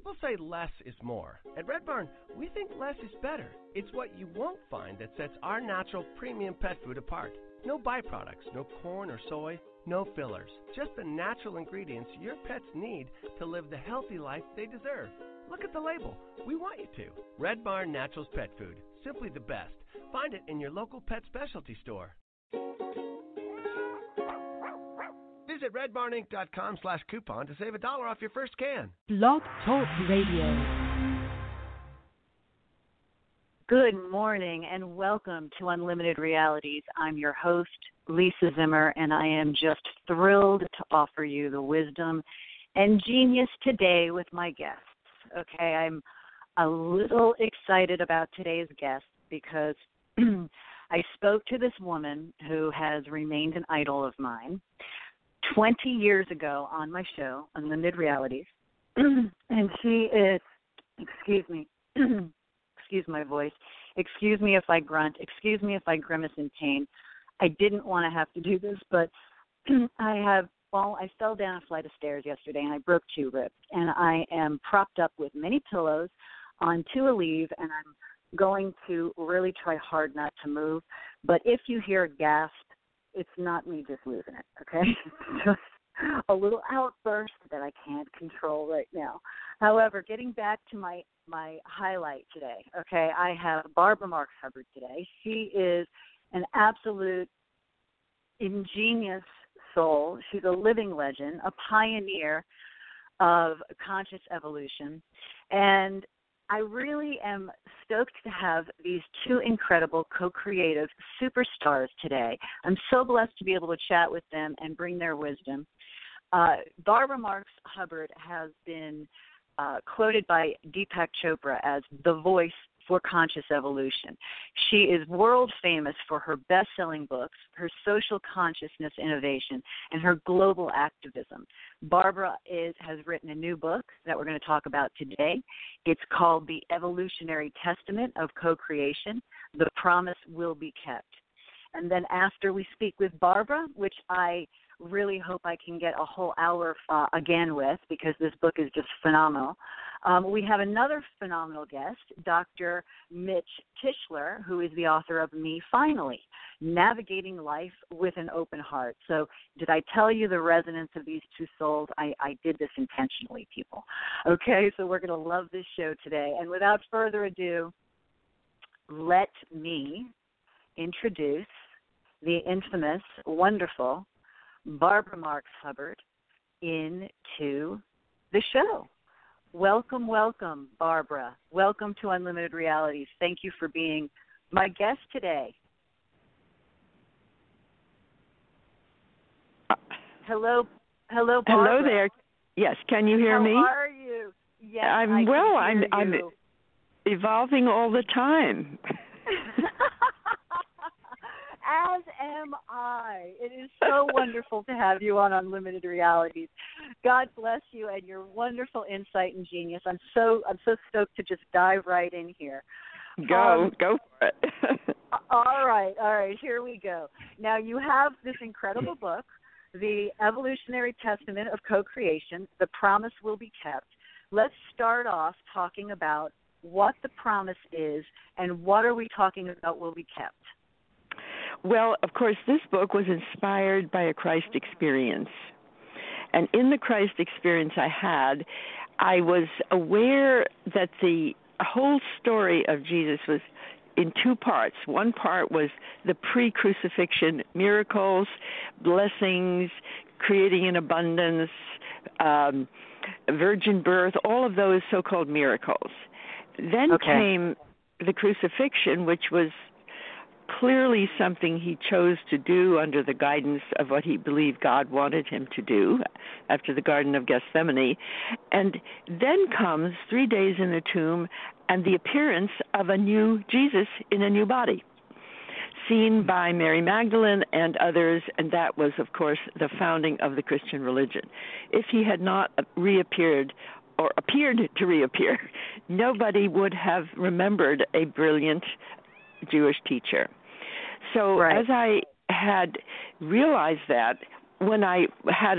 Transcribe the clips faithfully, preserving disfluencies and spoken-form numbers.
People say less is more. At Red Barn, we think less is better. It's what you won't find that sets our natural premium pet food apart. No byproducts, no corn or soy, no fillers. Just the natural ingredients your pets need to live the healthy life they deserve. Look at the label. We want you to. Red Barn Naturals Pet Food. Simply the best. Find it in your local pet specialty store. Visit red barn inc dot com slash coupon to save a dollar off your first can. Blog Talk Radio. Good morning and welcome to Unlimited Realities. I'm your host, Lisa Zimmer, and I am just thrilled to offer you the wisdom and genius today with my guests. Okay, I'm a little excited about today's guest because I spoke to this woman who has remained an idol of mine twenty years ago on my show, Unlimited Realities, and she is, excuse me, excuse my voice, excuse me if I grunt, excuse me if I grimace in pain. I didn't want to have to do this, but I have, well, I fell down a flight of stairs yesterday and I broke two ribs, and I am propped up with many pillows on to Aleve, and I'm going to really try hard not to move. But if you hear a gasp, it's not me just losing it, okay? It's just a little outburst that I can't control right now. However, getting back to my, my highlight today, okay, I have Barbara Marx Hubbard today. She is an absolute ingenious soul. She's a living legend, a pioneer of conscious evolution, and I really am stoked to have these two incredible co-creative superstars today. I'm so blessed to be able to chat with them and bring their wisdom. Uh, Barbara Marx Hubbard has been uh, quoted by Deepak Chopra as the voice for conscious evolution. She is world famous for her best-selling books, her social consciousness innovation, and her global activism. Barbara is, has written a new book that we're going to talk about today. It's called The Evolutionary Testament of Co-Creation. The Promise Will Be Kept. And then after we speak with Barbara, which I really hope I can get a whole hour uh, again with, because this book is just phenomenal. Um, we have another phenomenal guest, Doctor Mitch Tischler, who is the author of Me Finally, Navigating Life with an Open Heart. So did I tell you the resonance of these two souls? I, I did this intentionally, people. Okay, so we're going to love this show today. And without further ado, let me introduce the infamous, wonderful Barbara Marx Hubbard into the show. Welcome, welcome, Barbara. Welcome to Unlimited Realities. Thank you for being my guest today. Hello, hello, Barbara. Hello there. Yes, can you hear How me? How are you? Yes, I'm I well. can hear I'm you. I'm evolving all the time. As am I. It is so wonderful to have you on Unlimited Realities. God bless you and your wonderful insight and genius. I'm so I'm so stoked to just dive right in here. Go, um, go for it. all right, all right, here we go. Now you have this incredible book, The Evolutionary Testament of Co-Creation, The Promise Will Be Kept. Let's start off talking about what the promise is and what are we talking about will be kept. Well, of course, this book was inspired by a Christ experience. And in the Christ experience I had, I was aware that the whole story of Jesus was in two parts. One part was the pre-crucifixion miracles, blessings, creating an abundance, um, virgin birth, all of those so-called miracles. Then okay. came the crucifixion, which was clearly something he chose to do under the guidance of what he believed God wanted him to do after the Garden of Gethsemane. And then comes three days in the tomb and the appearance of a new Jesus in a new body, seen by Mary Magdalene and others, and that was, of course, the founding of the Christian religion. If he had not reappeared or appeared to reappear, nobody would have remembered a brilliant Jewish teacher. So right. as I had realized that, when I had a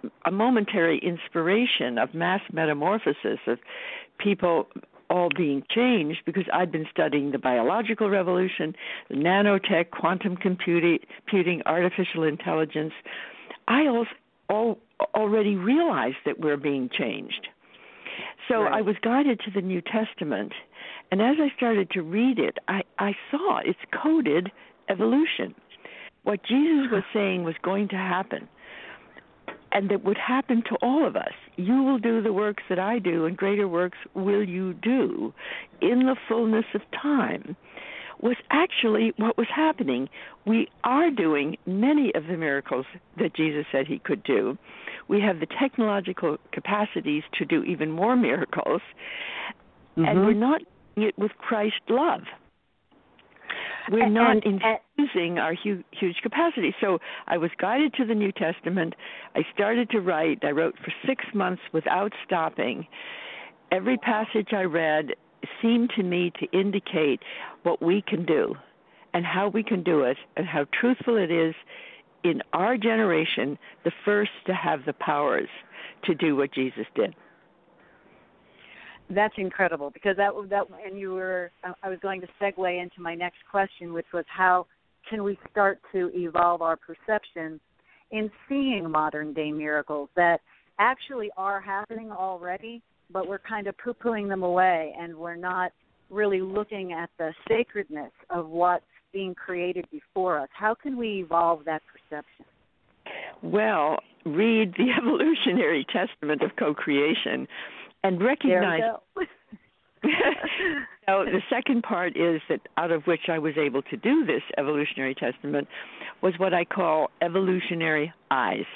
a momentary inspiration of mass metamorphosis, of people all being changed, because I'd been studying the biological revolution, the nanotech, quantum computing, computing artificial intelligence. I also all, already realized that we're being changed. So right. I was guided to the New Testament, and as I started to read it, I, I saw it's coded evolution. What Jesus was saying was going to happen, and that would happen to all of us. You will do the works that I do, and greater works will you do in the fullness of time, was actually what was happening. We are doing many of the miracles that Jesus said he could do. We have the technological capacities to do even more miracles, mm-hmm. and we're not doing it with Christ's love. We're and, not and, infusing our huge, huge capacity. So I was guided to the New Testament. I started to write. I wrote for six months without stopping. Every passage I read seemed to me to indicate what we can do and how we can do it and how truthful it is in our generation, the first to have the powers to do what Jesus did. That's incredible, because that that and you were I was going to segue into my next question, which was how can we start to evolve our perception in seeing modern day miracles that actually are happening already, but we're kind of poo-pooing them away, and we're not really looking at the sacredness of what's being created before us. How can we evolve that perception? Well, read the evolutionary testament of co-creation and recognize. There we go. So the second part is that out of which I was able to do this evolutionary testament was what I call evolutionary eyes.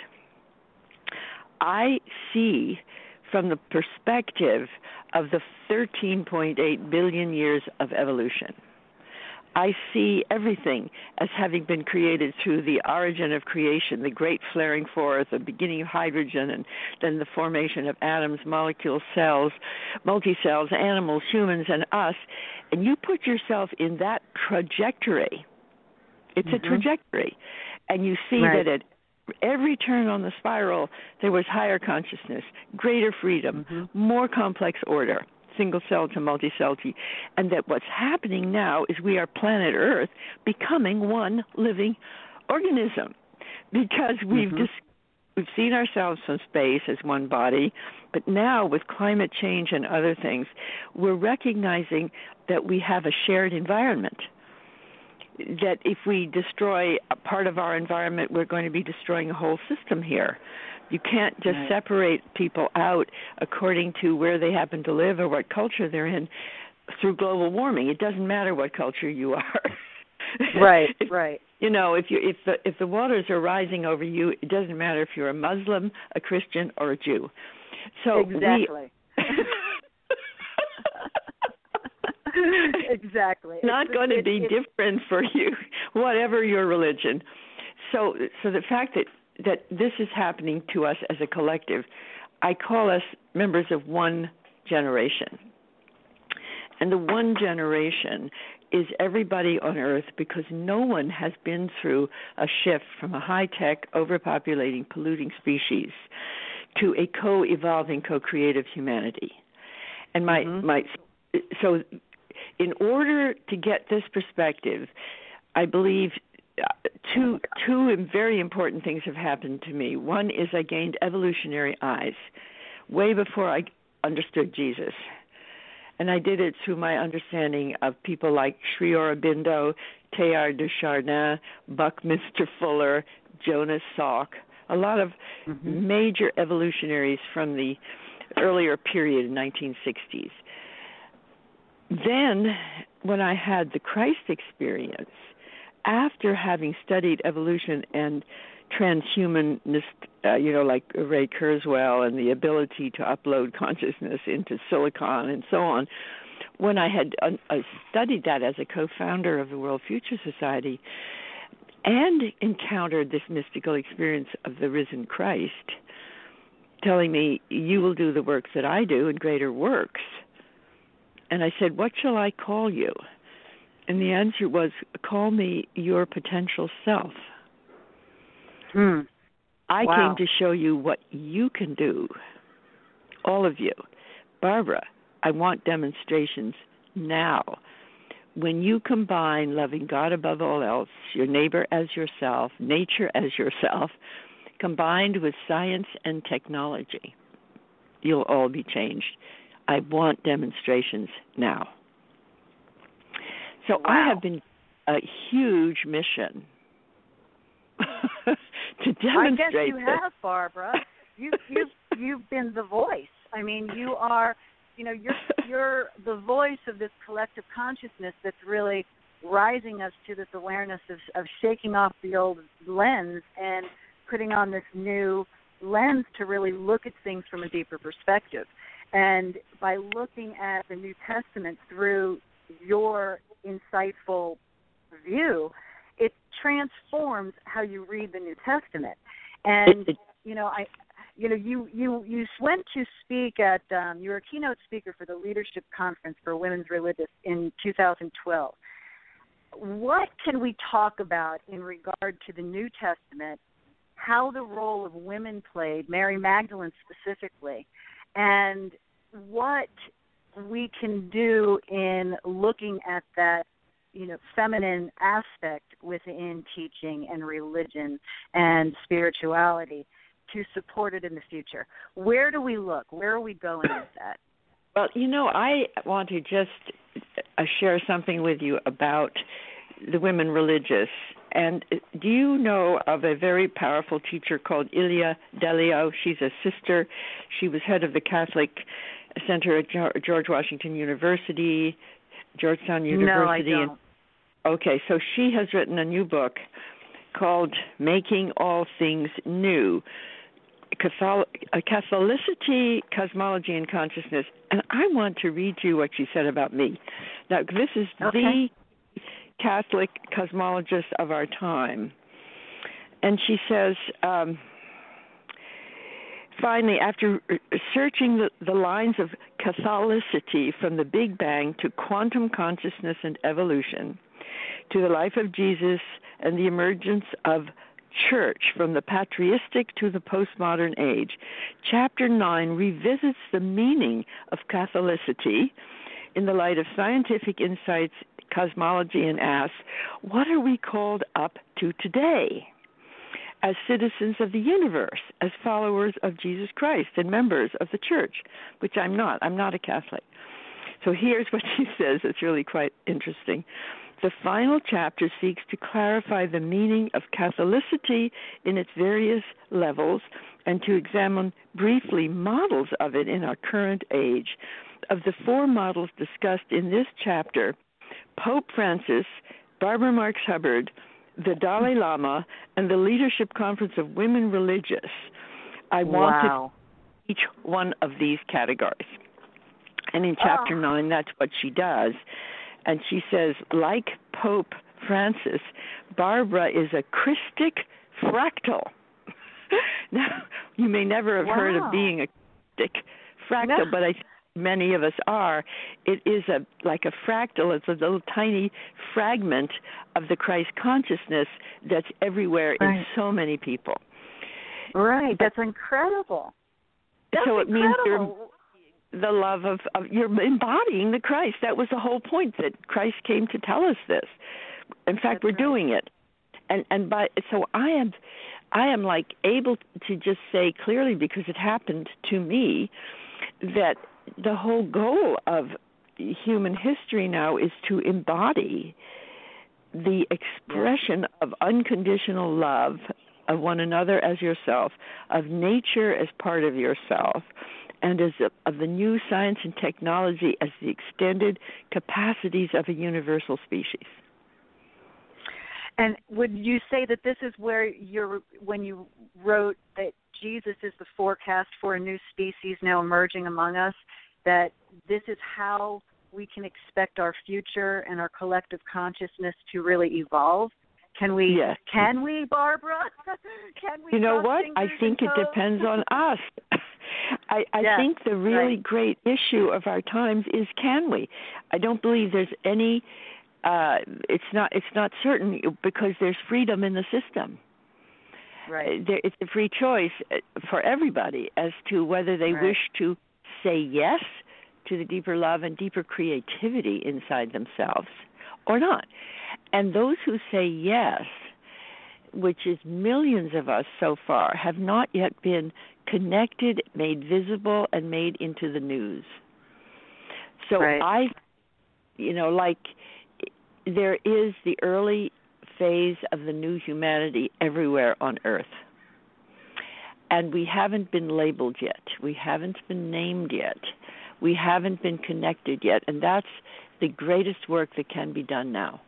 I see from the perspective of the thirteen point eight billion years of evolution. I see everything as having been created through the origin of creation, the great flaring forth, the beginning of hydrogen, and then the formation of atoms, molecules, cells, multicells, animals, humans, and us. And you put yourself in that trajectory. It's mm-hmm. a trajectory. And you see right. that at every turn on the spiral, there was higher consciousness, greater freedom, mm-hmm. more complex order. Single cell to multi-cell to, and that what's happening now is we are planet Earth becoming one living organism, because we've mm-hmm. dis- we've seen ourselves from space as one body, but now with climate change and other things, we're recognizing that we have a shared environment. That if we destroy a part of our environment, we're going to be destroying a whole system here. You can't just right. separate people out according to where they happen to live or what culture they're in through global warming. It doesn't matter what culture you are. Right, if, right. You know, if you if the if the waters are rising over you, it doesn't matter if you're a Muslim, a Christian, or a Jew. So exactly. We, exactly. Not it's, going to it, be it, different for you, whatever your religion. So, so the fact that. that this is happening to us as a collective, I call us members of one generation. And the one generation is everybody on Earth, because no one has been through a shift from a high-tech, overpopulating, polluting species to a co-evolving, co-creative humanity. And my, mm-hmm. my so in order to get this perspective, I believe Two two very important things have happened to me. One is I gained evolutionary eyes way before I understood Jesus. And I did it through my understanding of people like Sri Aurobindo, Teilhard de Chardin, Buckminster Fuller, Jonas Salk, a lot of mm-hmm. major evolutionaries from the earlier period, nineteen sixties. Then, when I had the Christ experience, after having studied evolution and transhumanist, uh, you know, like Ray Kurzweil, and the ability to upload consciousness into silicon and so on, when I had uh, studied that as a co-founder of the World Future Society and encountered this mystical experience of the risen Christ, telling me, you will do the works that I do and greater works. And I said, what shall I call you? And the answer was, call me your potential self. Hmm. I wow. came to show you what you can do, all of you. Barbara, I want demonstrations now. When you combine loving God above all else, your neighbor as yourself, nature as yourself, combined with science and technology, you'll all be changed. I want demonstrations now. So wow. I have been a huge mission to demonstrate I guess you this. have, Barbara. You, you've you've been the voice. I mean, you are, you know, you're you're the voice of this collective consciousness that's really rising us to this awareness of, of shaking off the old lens and putting on this new lens to really look at things from a deeper perspective. And by looking at the New Testament through your insightful view, it transforms how you read the New Testament. And you know, I, you know, you you you went to speak at um, you were a keynote speaker for the Leadership Conference for Women's Religious in two thousand twelve. What can we talk about in regard to the New Testament? How the role of women played, Mary Magdalene specifically, and what we can do in looking at that, you know, feminine aspect within teaching and religion and spirituality to support it in the future. Where do we look? Where are we going with that? Well, you know, I want to just uh, share something with you about the women religious. And do you know of a very powerful teacher called Ilia Delio? She's a sister. She was head of the Catholic Center at George Washington University, Georgetown University. No, I don't. Okay, so she has written a new book called Making All Things New, Catholic, Catholicity, Cosmology, and Consciousness. And I want to read you what she said about me. Now, this is okay. the Catholic cosmologist of our time. And she says, um, finally, after searching the, the lines of Catholicity from the Big Bang to quantum consciousness and evolution, to the life of Jesus and the emergence of church from the patristic to the postmodern age, Chapter nine revisits the meaning of Catholicity in the light of scientific insights, cosmology, and asks, what are we called up to today as citizens of the universe, as followers of Jesus Christ and members of the church, which I'm not. I'm not a Catholic. So here's what she says. It's really quite interesting. The final chapter seeks to clarify the meaning of Catholicity in its various levels and to examine briefly models of it in our current age. Of the four models discussed in this chapter, Pope Francis, Barbara Marx Hubbard, the Dalai Lama, and the Leadership Conference of Women Religious, I wanted wow. each one of these categories. And in Chapter oh. nine, that's what she does. And she says, like Pope Francis, Barbara is a Christic fractal. Now, you may never have wow. heard of being a Christic fractal, no. but I think many of us are. It is a like a fractal. It's a little tiny fragment of the Christ consciousness that's everywhere right. in so many people. Right. That's incredible. That's so it incredible. means you're the love of, of you're embodying the Christ. That was the whole point, that Christ came to tell us this. In fact, That's we're right. doing it. And and by so I am I am like able to just say clearly, because it happened to me, that the whole goal of human history now is to embody the expression of unconditional love of one another as yourself, of nature as part of yourself, and as a, of the new science and technology as the extended capacities of a universal species. And would you say that this is where you're, when you wrote that Jesus is the forecast for a new species now emerging among us, that this is how we can expect our future and our collective consciousness to really evolve? Can we, yes. can we, Barbara? Can we? You know what? I think it depends on us. I, I yes, think the really right. great issue of our times is, can we? I don't believe there's any, uh, it's not it's not certain, because there's freedom in the system. right. there, it's a free choice for everybody as to whether they right. wish to say yes to the deeper love and deeper creativity inside themselves or not. And those who say yes, which is millions of us so far, have not yet been connected, made visible, and made into the news. So right. I, you know, like there is the early phase of the new humanity everywhere on Earth. And we haven't been labeled yet. We haven't been named yet. We haven't been connected yet. And that's the greatest work that can be done now.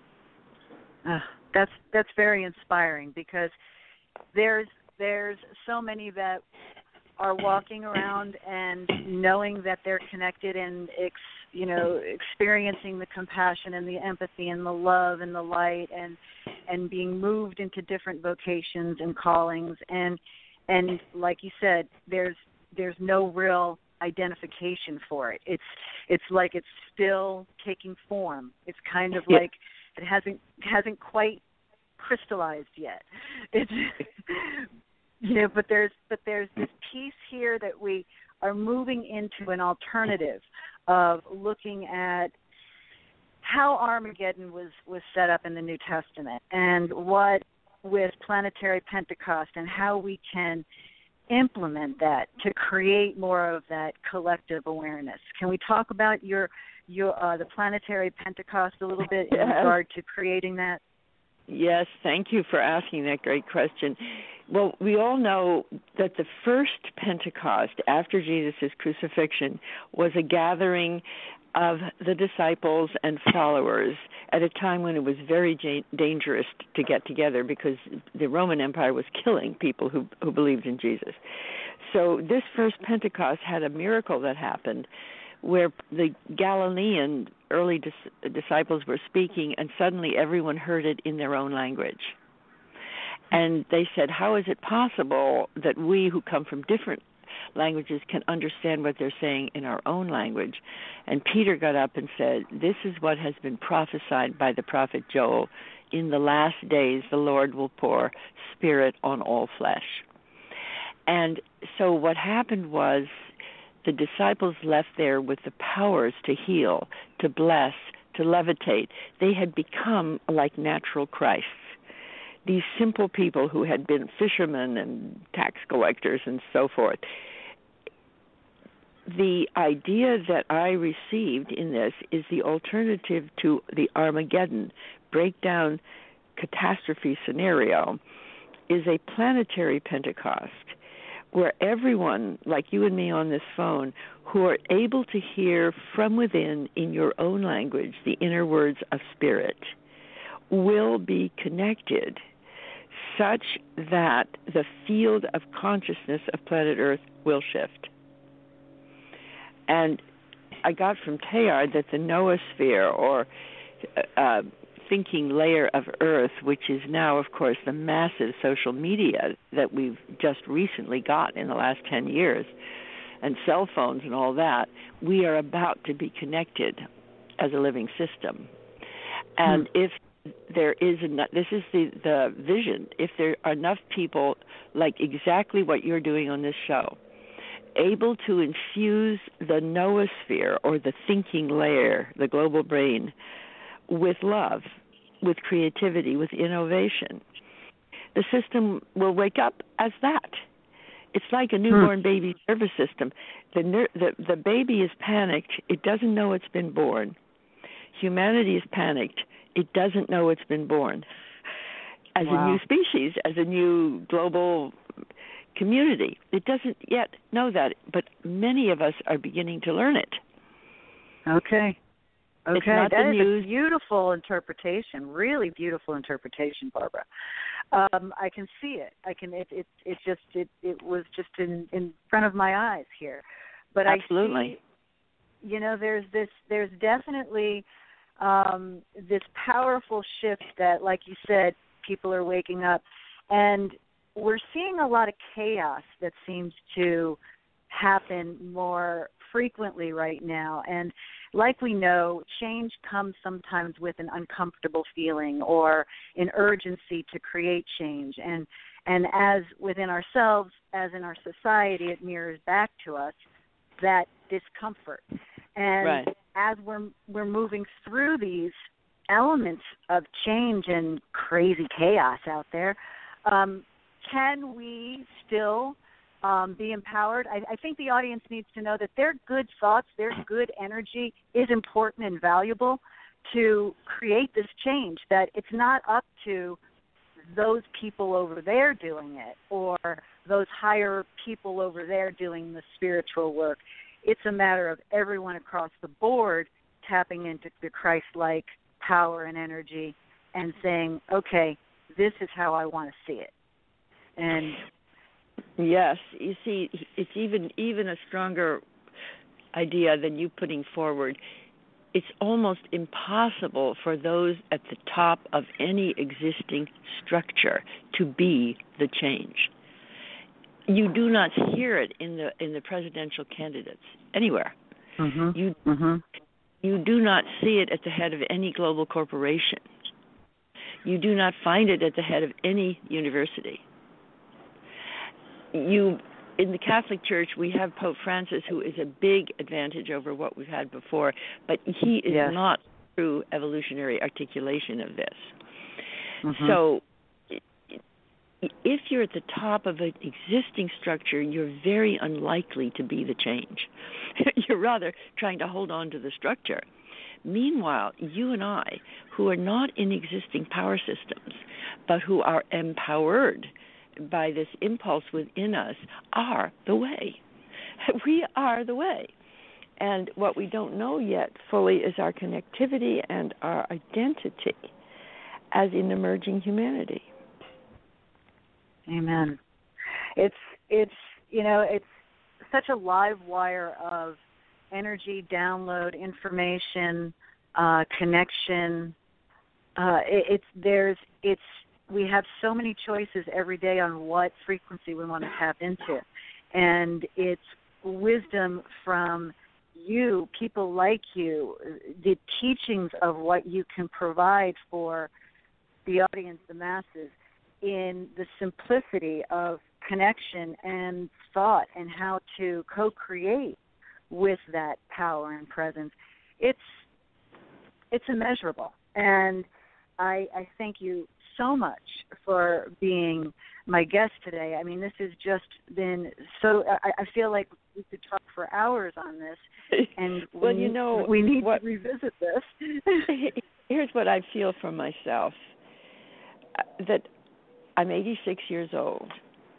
Uh, that's that's very inspiring, because there's there's so many that are walking around and knowing that they're connected and ex, you know experiencing the compassion and the empathy and the love and the light and and being moved into different vocations and callings, and and like you said, there's there's no real identification for it. It's it's like it's still taking form. It's kind of yeah. like it hasn't hasn't quite crystallized yet. It's you know, but there's but there's this piece here that we are moving into an alternative of looking at how Armageddon was, was set up in the New Testament, and what with planetary Pentecost, and how we can implement that to create more of that collective awareness. Can we talk about your your uh, the planetary Pentecost a little bit in yes. regard to creating that? Yes, thank you for asking that great question. Well, we all know that the first Pentecost after Jesus' crucifixion was a gathering of the disciples and followers at a time when it was very ja- dangerous to get together, because the Roman Empire was killing people who, who believed in Jesus. So this first Pentecost had a miracle that happened where the Galilean early dis- disciples were speaking, and suddenly everyone heard it in their own language. And they said, how is it possible that we who come from different languages can understand what they're saying in our own language? And Peter got up and said, this is what has been prophesied by the prophet Joel. In the last days, the Lord will pour Spirit on all flesh. And so what happened was the disciples left there with the powers to heal, to bless, to levitate. They had become like natural Christs. These simple people who had been fishermen and tax collectors and so forth. The idea that I received in this is the alternative to the Armageddon breakdown catastrophe scenario is a planetary Pentecost, where everyone, like you and me on this phone, who are able to hear from within in your own language the inner words of Spirit, will be connected such that the field of consciousness of planet Earth will shift. And I got from Teilhard that the noosphere, or uh, thinking layer of Earth, which is now, of course, the massive social media that we've just recently got in the last ten years, and cell phones and all that, we are about to be connected as a living system. And hmm. if there is enough, this is the, the vision, if there are enough people like exactly what you're doing on this show, able to infuse the noosphere, or the thinking layer, the global brain, with love, with creativity, with innovation, the system will wake up as that. It's like a newborn hmm. baby nervous system. The, ner- the the baby is panicked. It doesn't know it's been born. Humanity is panicked. It doesn't know it's been born. As wow. a new species, as a new global community. It doesn't yet know that, but many of us are beginning to learn it. Okay. Okay, that is news. a beautiful interpretation, really beautiful interpretation, Barbara. Um, I can see it. I can. It. It. It just. It. It was just in, in front of my eyes here. But absolutely. I see, you know, there's this. There's definitely um, this powerful shift that, like you said, people are waking up, and we're seeing a lot of chaos that seems to happen more frequently right now. And like we know, change comes sometimes with an uncomfortable feeling or an urgency to create change. And And as within ourselves, as in our society, it mirrors back to us that discomfort. And right. as we're we're moving through these elements of change and crazy chaos out there, um, can we still um, be empowered? I, I think the audience needs to know that their good thoughts, their good energy is important and valuable to create this change, that it's not up to those people over there doing it or those higher people over there doing the spiritual work. It's a matter of everyone across the board tapping into the Christ-like power and energy and saying, okay, this is how I want to see it. And yes, you see, it's even even a stronger idea than you putting forward. It's almost impossible for those at the top of any existing structure to be the change. You do not hear it in the in the presidential candidates anywhere. Mm-hmm. You mm-hmm. you do not see it at the head of any global corporation. You do not find it at the head of any university. You in the Catholic Church, we have Pope Francis, who is a big advantage over what we've had before, but he is yes. not true evolutionary articulation of this. Mm-hmm. So if you're at the top of an existing structure, you're very unlikely to be the change. You're rather trying to hold on to the structure. Meanwhile, you and I, who are not in existing power systems, but who are empowered by this impulse within us, are the way. We are the way. And what we don't know yet fully is our connectivity and our identity as an emerging humanity. Amen. It's it's you know it's such a live wire of energy, download, information, uh, connection. Uh, it, it's there's it's we have so many choices every day on what frequency we want to tap into, and it's wisdom from you, people like you, the teachings of what you can provide for the audience, the masses, in the simplicity of connection and thought and how to co-create with that power and presence. It's it's immeasurable. And I, I thank you so much for being my guest today. I mean, this has just been so, I, I feel like we could talk for hours on this. And well, we, you know, we need what, to revisit this. Here's what I feel for myself, that I'm eighty-six years old.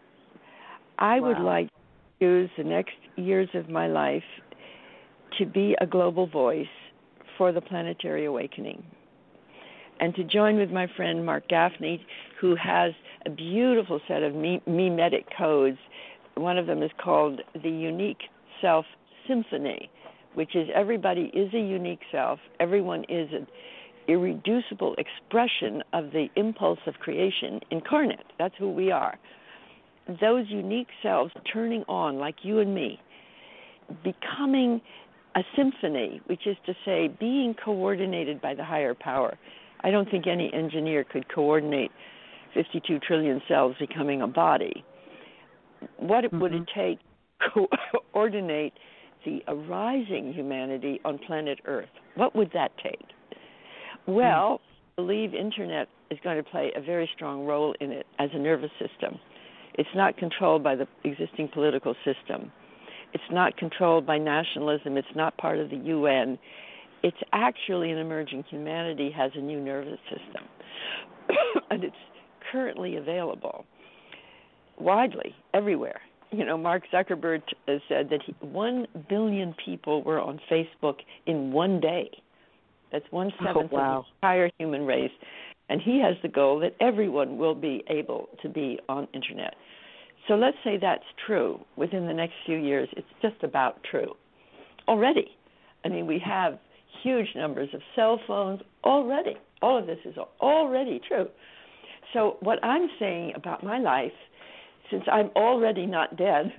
I wow. would like to use the next years of my life to be a global voice for the planetary awakening, and to join with my friend Mark Gaffney, who has a beautiful set of me- memetic codes. One of them is called the Unique Self Symphony, which is everybody is a unique self. Everyone is an irreducible expression of the impulse of creation incarnate. That's who we are. Those unique selves turning on, like you and me, becoming a symphony, which is to say being coordinated by the higher power. I don't think any engineer could coordinate fifty-two trillion cells becoming a body. What mm-hmm. would it take to coordinate the arising humanity on planet Earth? What would that take? Well, I believe Internet is going to play a very strong role in it as a nervous system. It's not controlled by the existing political system. It's not controlled by nationalism. It's not part of the U N. It's actually an emerging humanity has a new nervous system. And it's currently available widely, everywhere. You know, Mark Zuckerberg t- said that he, one billion people were on Facebook in one day. That's one-seventh oh, wow. of the entire human race. And he has the goal that everyone will be able to be on Internet. So let's say that's true. Within the next few years, it's just about true. Already. I mean, we have huge numbers of cell phones already. All of this is already true. So what I'm saying about my life, since I'm already not dead.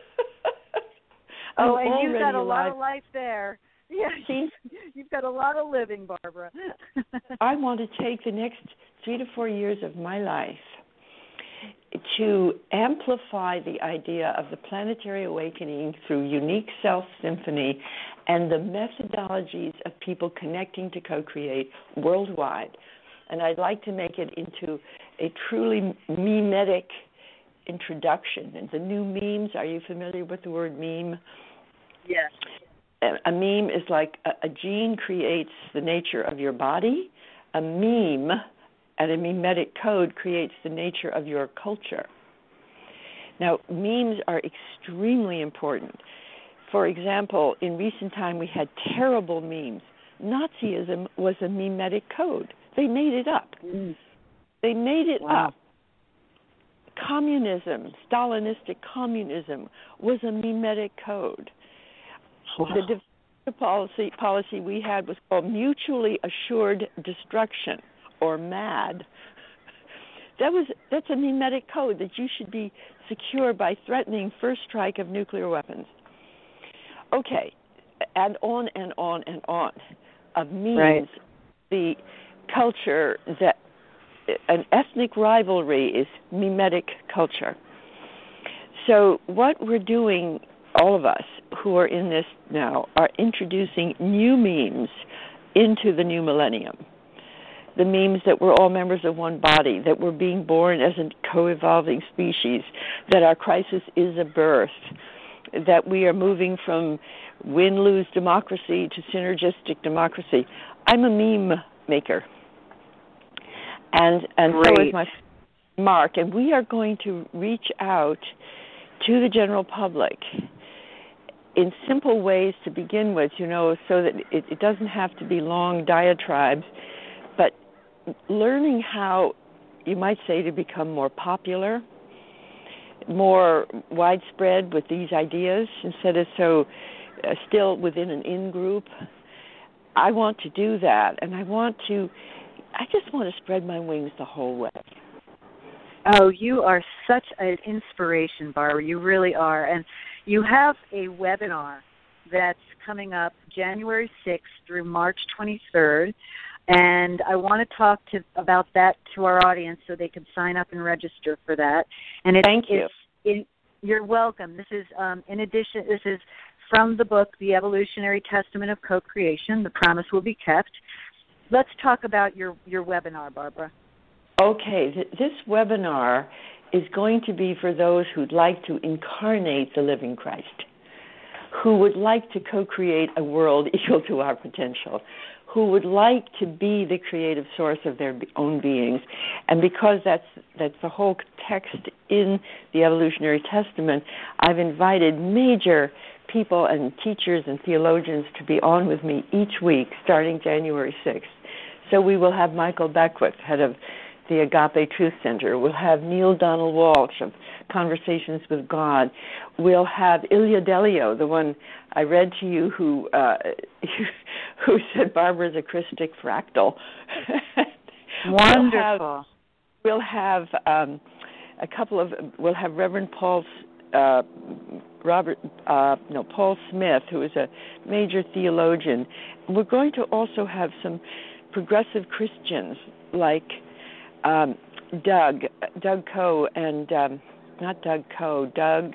oh, and you've got a alive. lot of life there. Yeah, See, you've got a lot of living, Barbara. I want to take the next three to four years of my life to amplify the idea of the planetary awakening through unique self-symphony and the methodologies of people connecting to co-create worldwide. And I'd like to make it into a truly memetic introduction. And the new memes, are you familiar with the word meme? Yes. A meme is like a, a gene creates the nature of your body. A meme and a memetic code creates the nature of your culture. Now, memes are extremely important. For example, in recent time, we had terrible memes. Nazism was a memetic code. They made it up. Mm. They made it Wow. up. Communism, Stalinistic communism, was a memetic code. Wow. The defensive policy, policy we had was called mutually assured destruction, or MAD. That was that's a memetic code that you should be secure by threatening first strike of nuclear weapons. Okay, and on and on and on of memes, right. The culture that an ethnic rivalry is memetic culture. So what we're doing, all of us who are in this now, are introducing new memes into the new millennium. The memes that we're all members of one body, that we're being born as a co-evolving species, that our crisis is a birth, that we are moving from win-lose democracy to synergistic democracy. I'm a meme maker. And and Great. so is my Mark, and we are going to reach out to the general public in simple ways to begin with, you know, so that it, it doesn't have to be long diatribes, but learning how, you might say, to become more popular, more widespread with these ideas instead of so uh, still within an in-group. I want to do that, and I want to, I just want to spread my wings the whole way. Oh, you are such an inspiration, Barbara. You really are. And you have a webinar that's coming up January sixth through March twenty-third. And I want to talk to about that to our audience so they can sign up and register for that. And it's, Thank you. It's, it, you're welcome. This is, um, in addition, this is from the book, The Evolutionary Testament of Co-Creation, The Promise Will Be Kept. Let's talk about your, your webinar, Barbara. Okay, th- this webinar is going to be for those who'd like to incarnate the living Christ, who would like to co-create a world equal to our potential, who would like to be the creative source of their own beings. And because that's that's the whole text in the Evolutionary Testament, I've invited major people and teachers and theologians to be on with me each week starting January sixth. So we will have Michael Beckwith, head of the Agape Truth Center. We'll have Neil Donald Walsh of Conversations with God. We'll have Ilya Delio, the one I read to you, who uh, who said Barbara's a Christic fractal. Wonderful. We'll have, we'll have um, a couple of. We'll have Reverend Paul, uh, Robert, uh, no Paul Smith, who is a major theologian. We're going to also have some progressive Christians like um, Doug, Doug Coe, and um, not Doug Coe, Doug.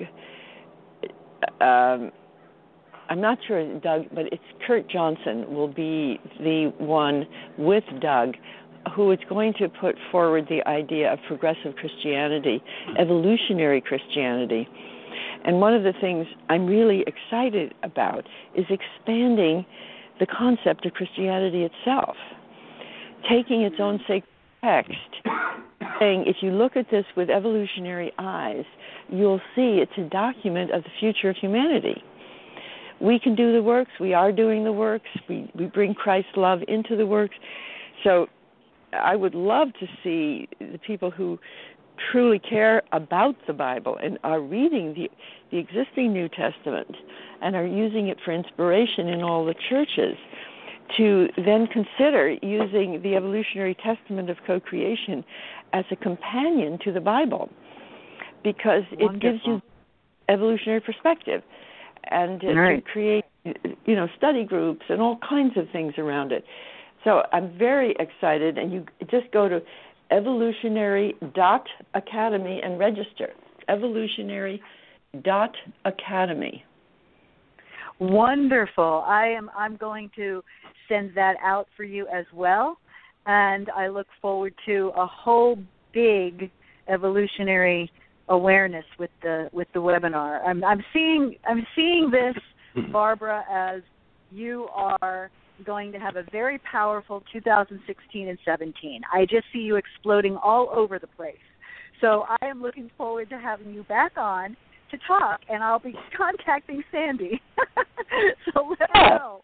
Um, I'm not sure Doug, but it's Kurt Johnson will be the one with Doug, who is going to put forward the idea of progressive Christianity, evolutionary Christianity. And one of the things I'm really excited about is expanding the concept of Christianity itself, taking its own sacred text, saying if you look at this with evolutionary eyes, you'll see it's a document of the future of humanity. We can do the works. We are doing the works. We, we bring Christ's love into the works. So I would love to see the people who truly care about the Bible and are reading the, the existing New Testament and are using it for inspiration in all the churches to then consider using the Evolutionary Testament of Co-Creation as a companion to the Bible, because Wonderful. It gives you evolutionary perspective, and it right. can create, you know, study groups and all kinds of things around it. So I'm very excited, and you just go to evolutionary dot academy and register. evolutionary dot academy. Wonderful. I am I'm going to send that out for you as well, and I look forward to a whole big evolutionary awareness with the with the webinar. I'm I'm seeing I'm seeing this, Barbara, as you are going to have a very powerful two thousand sixteen and seventeen. I just see you exploding all over the place. So I am looking forward to having you back on to talk, and I'll be contacting Sandy. So let me know.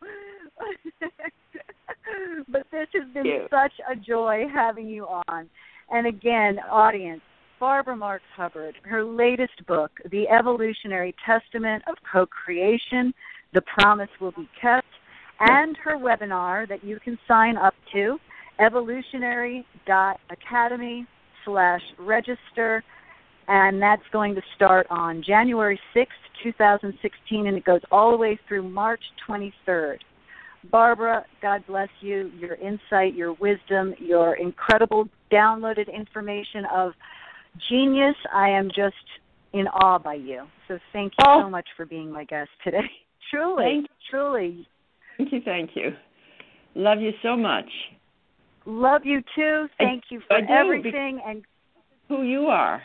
But this has been you. such a joy having you on. And again, audience, Barbara Marx Hubbard, her latest book, The Evolutionary Testament of Co-Creation, The Promise Will Be Kept, and her webinar that you can sign up to, evolutionary dot academy slash register, and that's going to start on January sixth, twenty sixteen, and it goes all the way through March twenty-third. Barbara, God bless you, your insight, your wisdom, your incredible downloaded information of genius. I am just in awe by you. So thank you oh. so much for being my guest today. Truly, thank truly. Thank you, thank you. Love you so much. Love you too. Thank I, you for I do, everything and who you are.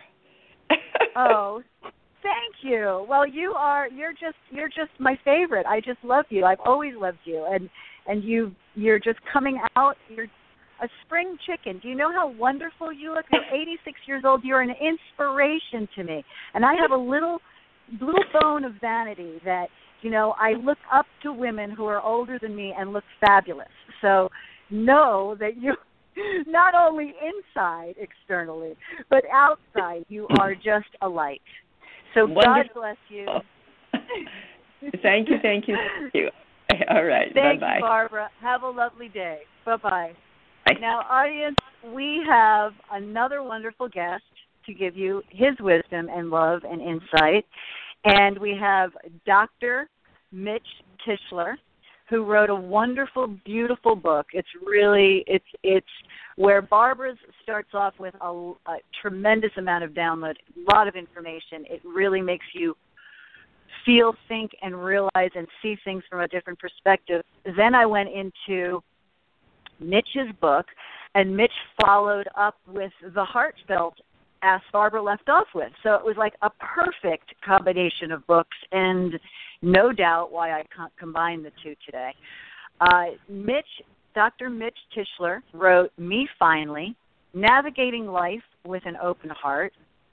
Oh, thank you. Well, you are you're just you're just my favorite. I just love you. I've always loved you, and and you you're just coming out. You're a spring chicken. Do you know how wonderful you look? You're eighty-six years old. You're an inspiration to me. And I have a little little bone of vanity that, you know, I look up to women who are older than me and look fabulous. So know that you not only inside externally, but outside you are just a light. So Wonderful. God bless you. Thank you, thank you, thank you. All right, Thank bye-bye. you, Barbara. Have a lovely day. Bye-bye. Bye. Now, audience, we have another wonderful guest to give you his wisdom and love and insight. And we have Doctor Mitch Tischler, who wrote a wonderful, beautiful book. It's really, it's it's where Barbara's starts off with a, a tremendous amount of download, a lot of information. It really makes you feel, think, and realize and see things from a different perspective. Then I went into Mitch's book, and Mitch followed up with the heartfelt as Barbara left off with. So it was like a perfect combination of books, and no doubt why I co- combined the two today. Uh, Mitch, Doctor Mitch Tischler wrote Me Finally, Navigating Life with an Open Heart.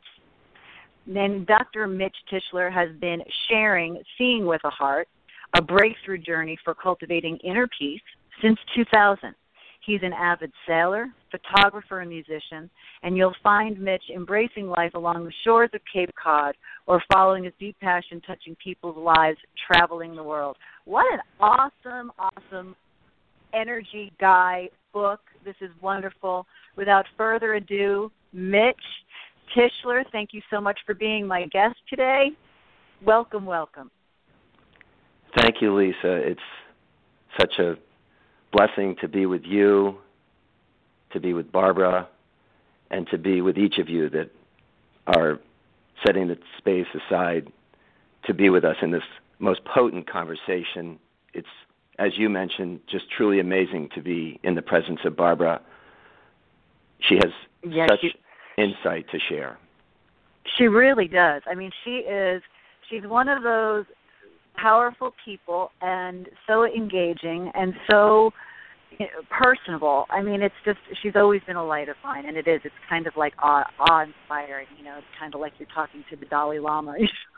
Then Doctor Mitch Tischler has been sharing Seeing with a Heart, a breakthrough journey for cultivating inner peace since two thousand. He's an avid sailor, photographer, and musician, and you'll find Mitch embracing life along the shores of Cape Cod or following his deep passion touching people's lives, traveling the world. What an awesome, awesome energy guy book. This is wonderful. Without further ado, Mitch Tischler, thank you so much for being my guest today. Welcome, welcome. Thank you, Lisa. It's such a blessing to be with you, to be with Barbara, and to be with each of you that are setting the space aside to be with us in this most potent conversation. It's, as you mentioned, just truly amazing to be in the presence of Barbara. She has yes, such she, insight to share. She really does. I mean, she is, she's one of those powerful people and so engaging and so personable. I mean, it's just, she's always been a light of mine, and it is. It's kind of like awe, awe-inspiring, you know. It's kind of like you're talking to the Dalai Lama.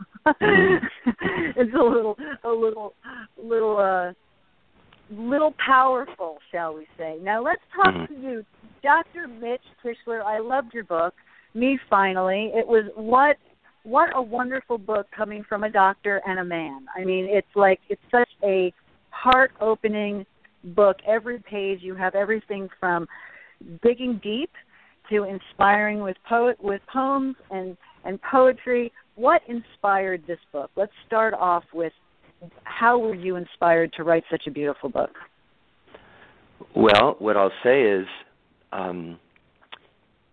It's a little, a little, little, uh, little powerful, shall we say. Now, let's talk mm-hmm. to you, Doctor Mitch Tischler. I loved your book, Me Finally. It was what What a wonderful book coming from a doctor and a man. I mean, it's like, it's such a heart-opening book. Every page you have everything from digging deep to inspiring with poet with poems and, and poetry. What inspired this book? Let's start off with, how were you inspired to write such a beautiful book? Well, what I'll say is, um,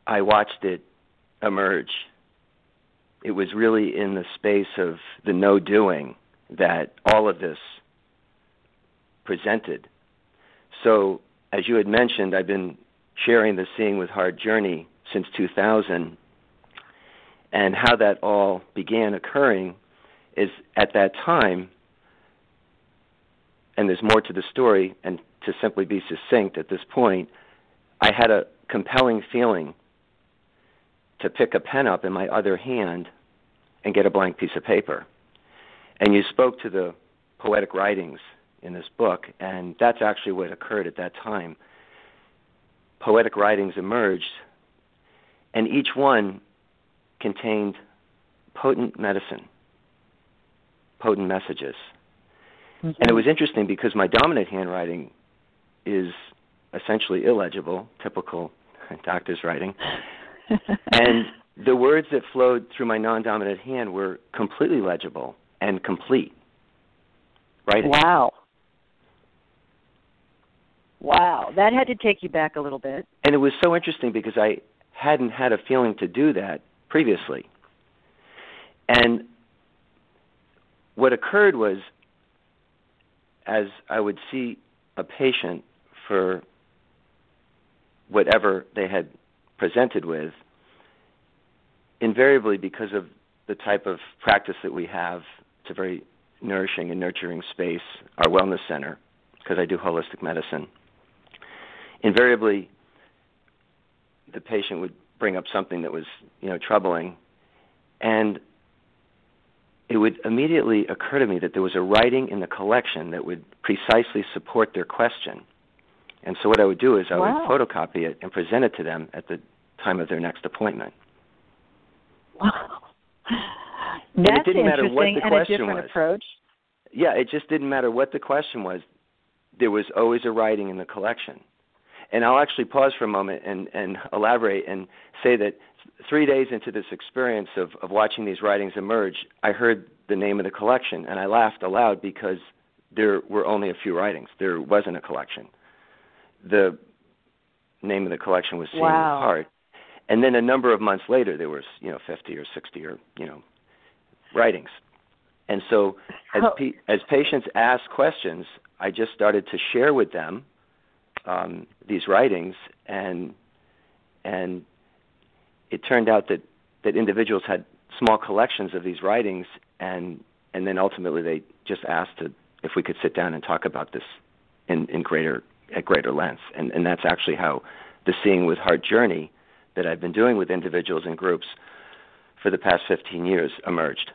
I watched it emerge. It was really in the space of the no-doing that all of this presented. So, as you had mentioned, I've been sharing the Seeing with Heart journey since two thousand, and how that all began occurring is at that time, and there's more to the story, and to simply be succinct at this point, I had a compelling feeling to pick a pen up in my other hand and get a blank piece of paper. And you spoke to the poetic writings in this book, and that's actually what occurred at that time. Poetic writings emerged, and each one contained potent medicine, potent messages. Mm-hmm. And it was interesting because my dominant handwriting is essentially illegible, typical doctor's writing. And the words that flowed through my non-dominant hand were completely legible and complete writing. Wow. Wow. That had to take you back a little bit. And it was so interesting because I hadn't had a feeling to do that previously. And what occurred was, as I would see a patient for whatever they had presented with, invariably because of the type of practice that we have, it's a very nourishing and nurturing space, our wellness center, because I do holistic medicine. Invariably, the patient would bring up something that was, you know, troubling, and it would immediately occur to me that there was a writing in the collection that would precisely support their question. And so what I would do is I wow. would photocopy it and present it to them at the time of their next appointment. Wow. And That's it didn't matter what the and a question different was. approach. Yeah, it just didn't matter what the question was. There was always a writing in the collection. And I'll actually pause for a moment and, and elaborate and say that three days into this experience of, of watching these writings emerge, I heard the name of the collection, and I laughed aloud because there were only a few writings. There wasn't a collection. The name of the collection was Seeing wow. with Heart. And then a number of months later, there was, you know, fifty or sixty or, you know, writings. And so as, pe- as patients asked questions, I just started to share with them um, these writings, and and it turned out that, that individuals had small collections of these writings, and and then ultimately they just asked to, if we could sit down and talk about this in, in greater at greater length. And, and that's actually how the Seeing with Heart journey that I've been doing with individuals and groups for the past fifteen years emerged.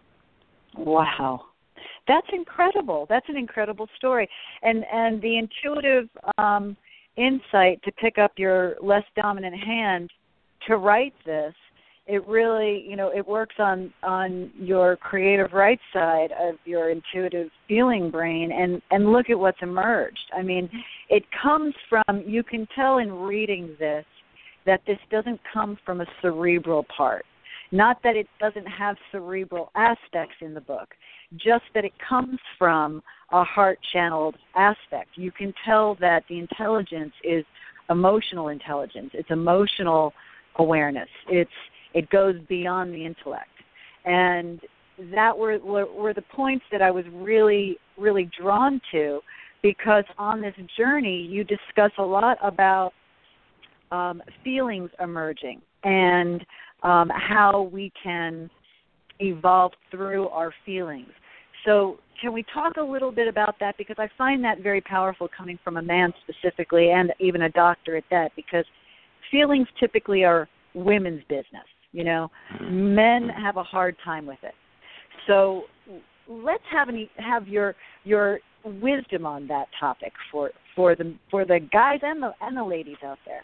Wow. That's incredible. That's an incredible story. And and the intuitive um, insight to pick up your less dominant hand to write this, it really, you know, it works on, on your creative right side of your intuitive feeling brain, and, and look at what's emerged. I mean, it comes from, you can tell in reading this that this doesn't come from a cerebral part. Not that it doesn't have cerebral aspects in the book, just that it comes from a heart-channeled aspect. You can tell that the intelligence is emotional intelligence. It's emotional awareness. It's it goes beyond the intellect. And that were, were, were the points that I was really, really drawn to, because on this journey you discuss a lot about um, feelings emerging and um, how we can evolve through our feelings. So can we talk a little bit about that? Because I find that very powerful coming from a man specifically, and even a doctor at that, because feelings typically are women's business. You know, men have a hard time with it. So let's have any, have your your wisdom on that topic for, for the for the guys and the and the ladies out there.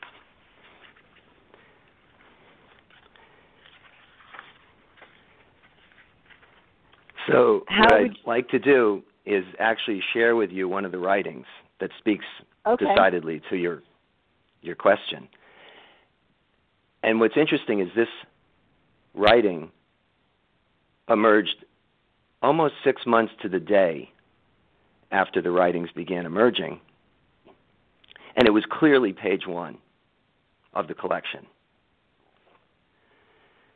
So How what I'd would you... like to do is actually share with you one of the writings that speaks okay. decidedly to your your question. And what's interesting is this writing emerged almost six months to the day after the writings began emerging. And it was clearly page one of the collection.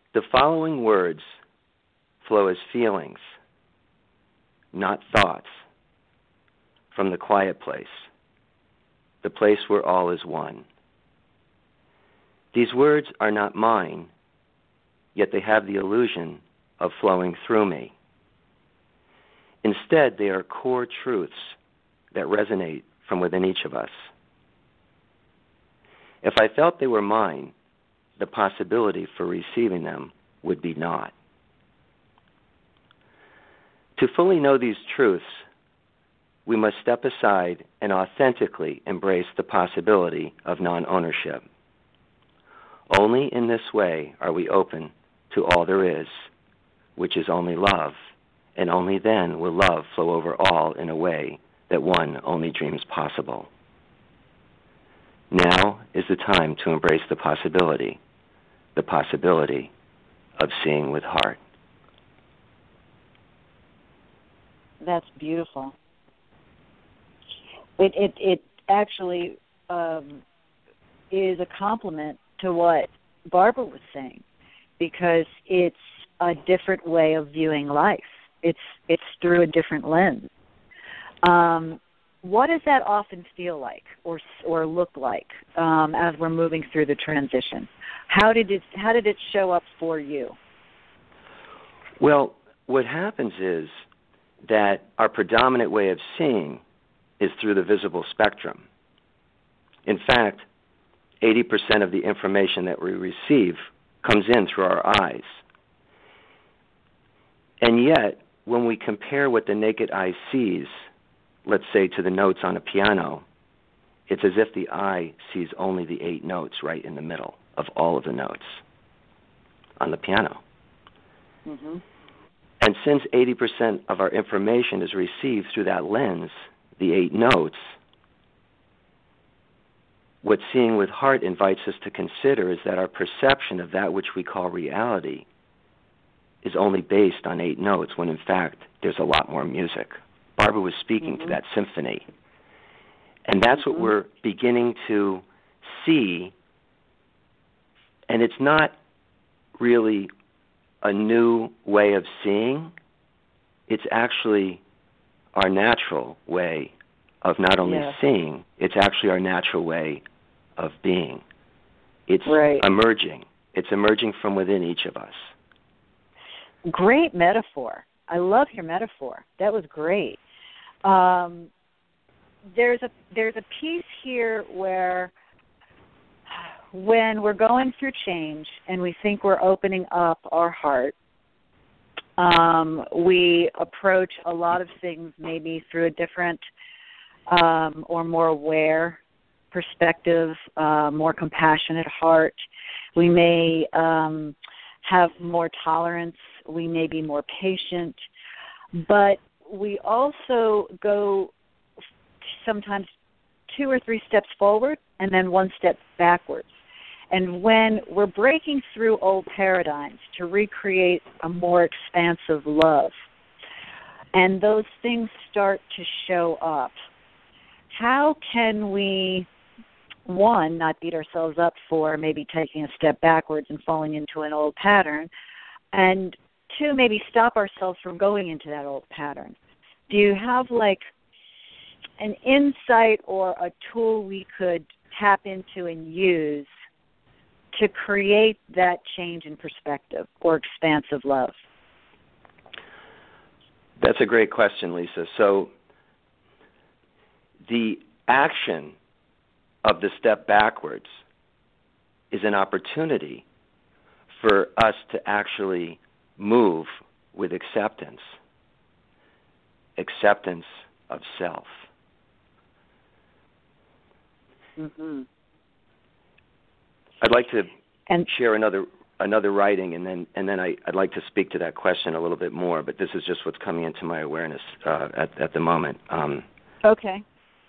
The following words flow as feelings, not thoughts, from the quiet place, the place where all is one. These words are not mine, yet they have the illusion of flowing through me. Instead, they are core truths that resonate from within each of us. If I felt they were mine, the possibility for receiving them would be naught. To fully know these truths, we must step aside and authentically embrace the possibility of non-ownership. Only in this way are we open to all there is, which is only love, and only then will love flow over all in a way that one only dreams possible. Now is the time to embrace the possibility, the possibility of seeing with heart. That's beautiful. It it, it actually um, is a compliment to what Barbara was saying, because it's a different way of viewing life. It's it's through a different lens. Um, what does that often feel like, or or look like, um, as we're moving through the transition? How did it how did it show up for you? Well, what happens is that our predominant way of seeing is through the visible spectrum. In fact, eighty percent of the information that we receive comes in through our eyes. And yet, when we compare what the naked eye sees, let's say to the notes on a piano, it's as if the eye sees only the eight notes right in the middle of all of the notes on the piano. Mm-hmm. And since eighty percent of our information is received through that lens, the eight notes, what Seeing with Heart invites us to consider is that our perception of that which we call reality is only based on eight notes, when in fact there's a lot more music. Barbara was speaking mm-hmm. to that symphony. And that's mm-hmm. what we're beginning to see. And it's not really a new way of seeing. It's actually our natural way of not only yeah. seeing, it's actually our natural way of being. It's right. emerging. It's emerging from within each of us. Great metaphor. I love your metaphor. That was great. Um, there's a there's a piece here where when we're going through change and we think we're opening up our heart, um, we approach a lot of things maybe through a different um, or more aware perspective, uh, more compassionate heart. We may um, have more tolerance. We may be more patient. But we also go sometimes two or three steps forward and then one step backwards. And when we're breaking through old paradigms to recreate a more expansive love, and those things start to show up, how can we, one, not beat ourselves up for maybe taking a step backwards and falling into an old pattern, and two, maybe stop ourselves from going into that old pattern? Do you have like an insight or a tool we could tap into and use to create that change in perspective or expansive love? That's a great question, Lisa. So the action of the step backwards is an opportunity for us to actually move with acceptance, acceptance of self. Mm-hmm. I'd like to and, share another another writing, and then and then I, I'd like to speak to that question a little bit more. But this is just what's coming into my awareness uh, at at the moment. Um, okay.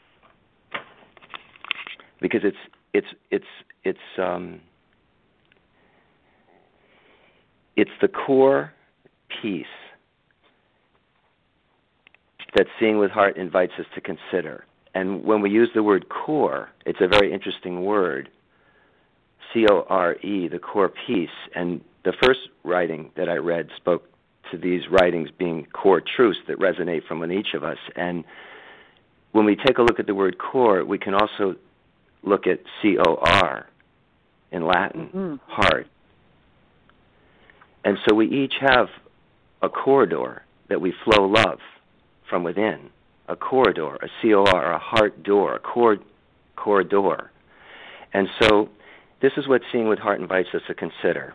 Because it's it's it's it's um, it's the core piece that Seeing with Heart invites us to consider. And when we use the word core, it's a very interesting word. C O R E, the core piece. And the first writing that I read spoke to these writings being core truths that resonate from within each of us. And when we take a look at the word core, we can also look at C O R in Latin, mm-hmm. heart. And so we each have a corridor that we flow love from within, a corridor, a C O R, a heart door, a core, corridor. And so this is what Seeing with Heart invites us to consider.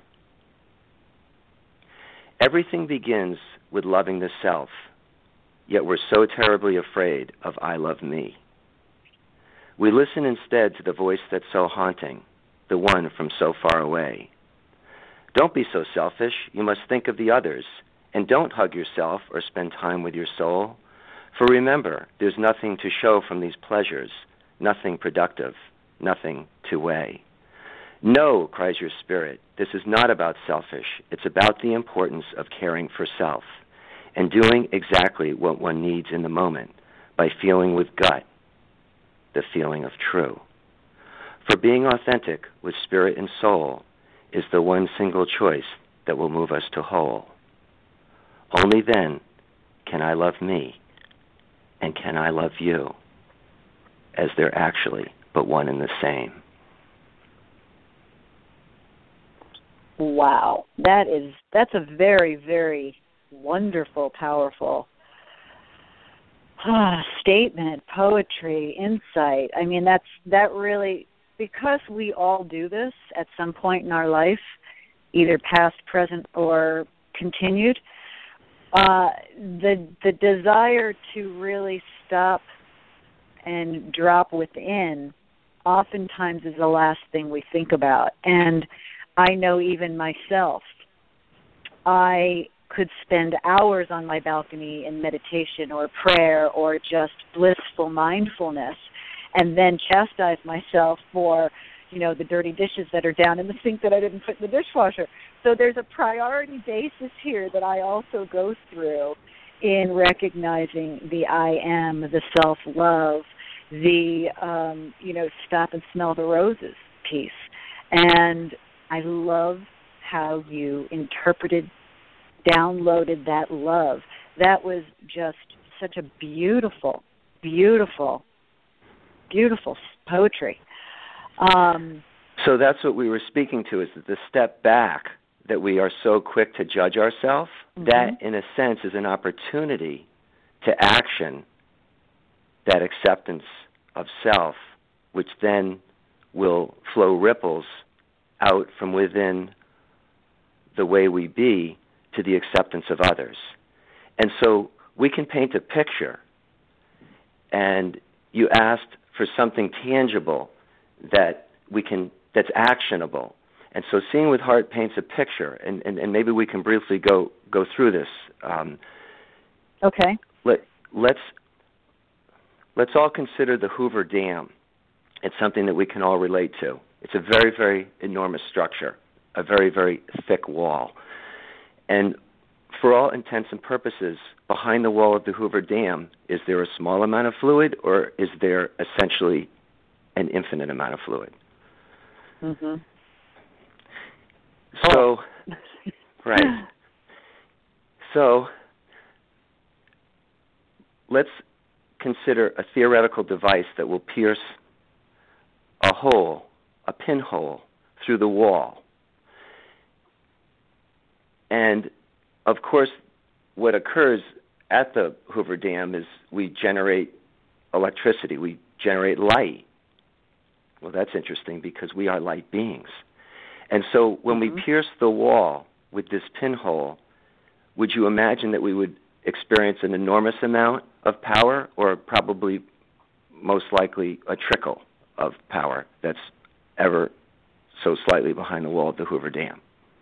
Everything begins with loving the self, yet we're so terribly afraid of I love me. We listen instead to the voice that's so haunting, the one from so far away. Don't be so selfish. You must think of the others. And don't hug yourself or spend time with your soul. For remember, there's nothing to show from these pleasures, nothing productive, nothing to weigh. No, cries your spirit, this is not about selfish. It's about the importance of caring for self and doing exactly what one needs in the moment by feeling with gut, the feeling of true. For being authentic with spirit and soul is the one single choice that will move us to whole. Only then can I love me and can I love you, as they're actually but one and the same. Wow, that is that's a very, very wonderful, powerful ah, statement, poetry, insight. I mean, that's that really, because we all do this at some point in our life, either past, present, or continued. Uh, the the desire to really stop and drop within oftentimes is the last thing we think about. And I know even myself, I could spend hours on my balcony in meditation or prayer or just blissful mindfulness and then chastise myself for, you know, the dirty dishes that are down in the sink that I didn't put in the dishwasher. So there's a priority basis here that I also go through in recognizing the I am, the self-love, the, um, you know, stop and smell the roses piece. And I love how you interpreted, downloaded that love. That was just such a beautiful, beautiful, beautiful poetry. Um, so that's what we were speaking to, is that the step back, that we are so quick to judge ourselves, mm-hmm. that in a sense is an opportunity to action that acceptance of self, which then will flow ripples out from within the way we be to the acceptance of others. And so we can paint a picture, and you asked for something tangible that we can, that's actionable. And so Seeing with Heart paints a picture, and, and, and maybe we can briefly go, go through this. Um, okay. Let, let's, let's all consider the Hoover Dam. It's something that we can all relate to. It's a very, very enormous structure, a very, very thick wall. And for all intents and purposes, behind the wall of the Hoover Dam, is there a small amount of fluid, or is there essentially an infinite amount of fluid? Mm-hmm. So, oh. right. So, let's consider a theoretical device that will pierce a hole, a pinhole, through the wall. And, of course, what occurs at the Hoover Dam is we generate electricity, we generate light. Well, that's interesting because we are light beings. And so when mm-hmm. we pierce the wall with this pinhole, would you imagine that we would experience an enormous amount of power, or probably most likely a trickle of power that's ever so slightly behind the wall of the Hoover Dam?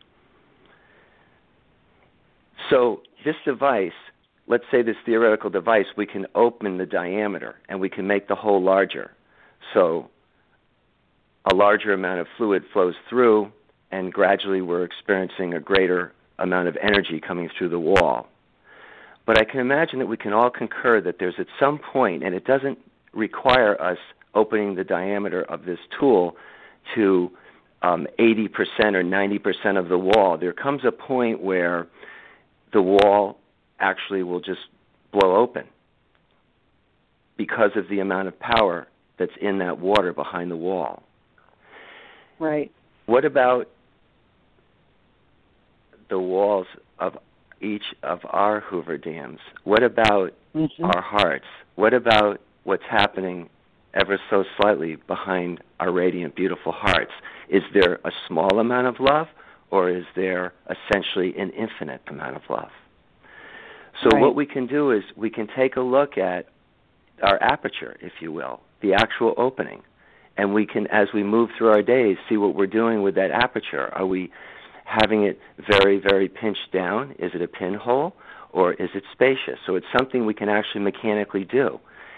So this device, let's say this theoretical device, we can open the diameter and we can make the hole larger. So a larger amount of fluid flows through, and gradually we're experiencing a greater amount of energy coming through the wall. But I can imagine that we can all concur that there's at some point, and it doesn't require us opening the diameter of this tool to um, eighty percent or ninety percent of the wall. There comes a point where the wall actually will just blow open because of the amount of power that's in that water behind the wall. Right. What about the walls of each of our Hoover Dams? What about mm-hmm. our hearts? What about what's happening ever so slightly behind our radiant, beautiful hearts? Is there a small amount of love, or is there essentially an infinite amount of love? So right. what we can do is we can take a look at our aperture, if you will, the actual opening, and we can, as we move through our days, see what we're doing with that aperture. Are we having it very, very pinched down? Is it a pinhole, or is it spacious? So it's something we can actually mechanically do.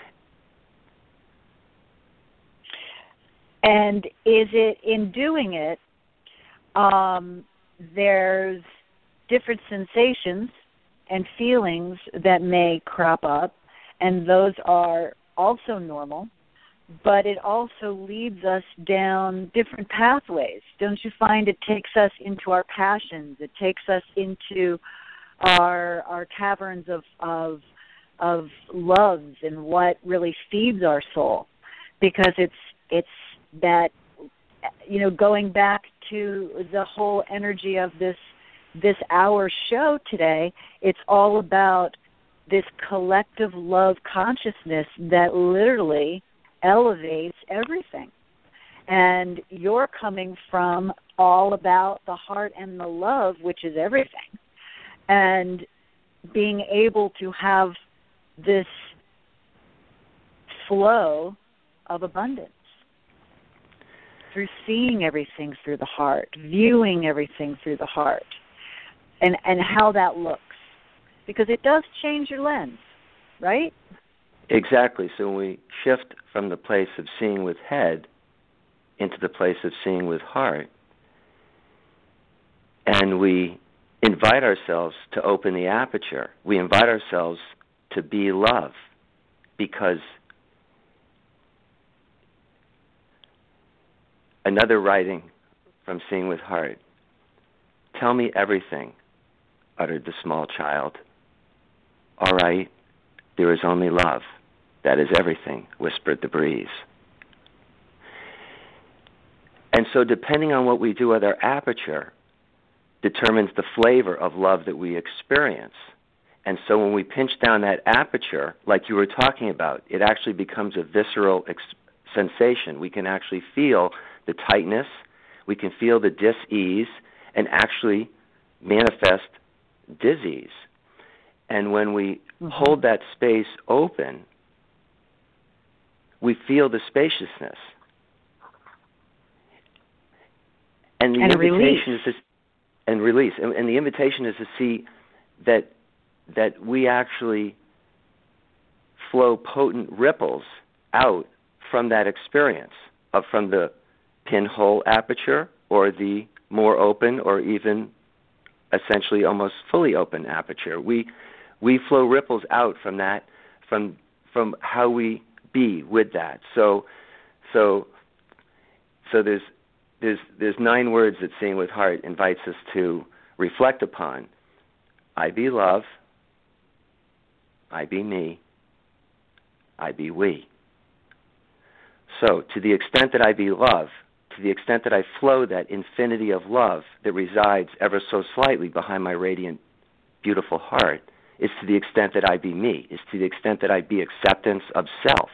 And is it, in doing it, um, there's different sensations and feelings that may crop up, and those are also normal, but it also leads us down different pathways. Don't you find it takes us into our passions? It takes us into our our caverns of of of loves and what really feeds our soul, because it's it's that, you know, going back to the whole energy of this this hour show today, it's all about this collective love consciousness that literally elevates everything. And you're coming from all about the heart and the love, which is everything, and being able to have this flow of abundance through seeing everything through the heart, viewing everything through the heart, and, and how that looks. Because it does change your lens, right? Exactly. So when we shift from the place of seeing with head into the place of seeing with heart, and we invite ourselves to open the aperture, we invite ourselves to be love, because another writing from Seeing with Heart, "Tell me everything," uttered the small child. "All right, there is only love. That is everything," whispered the breeze. And so depending on what we do with our aperture determines the flavor of love that we experience. And so when we pinch down that aperture, like you were talking about, it actually becomes a visceral ex- sensation. We can actually feel the tightness, we can feel the dis-ease, and actually manifest disease. And when we mm-hmm. hold that space open, we feel the spaciousness. And the and invitation release. is to, and release. And, and the invitation is to see that that we actually flow potent ripples out from that experience, of from the pinhole aperture or the more open or even essentially almost fully open aperture. We we flow ripples out from that, from from how we be with that. So so so there's there's there's nine words that Seeing with Heart invites us to reflect upon. I be love, I be me, I be we. So to the extent that I be love, to the extent that I flow that infinity of love that resides ever so slightly behind my radiant, beautiful heart, is to the extent that I be me, is to the extent that I be acceptance of self.